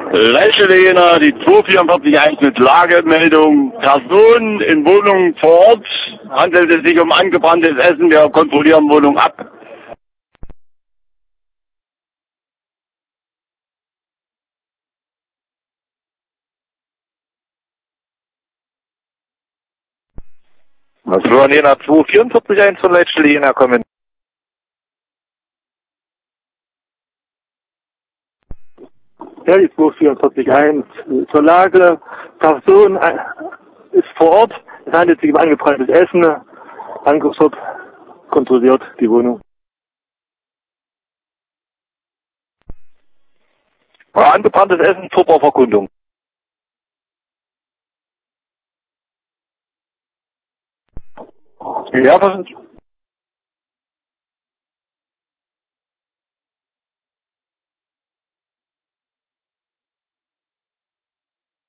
Lächelehner, die 2441 mit Lagemeldung. Personen in Wohnungen vor Ort. Handelt es sich um angebranntes Essen. Wir kontrollieren Wohnung ab. Florian Jena 2441 von Lächelehner kommen. Ja, die 2441 zur Lage. Person ist vor Ort. Es handelt sich um angebranntes Essen. Angriffsort kontrolliert die Wohnung. Angebranntes Essen, Vorverkundung. Ja,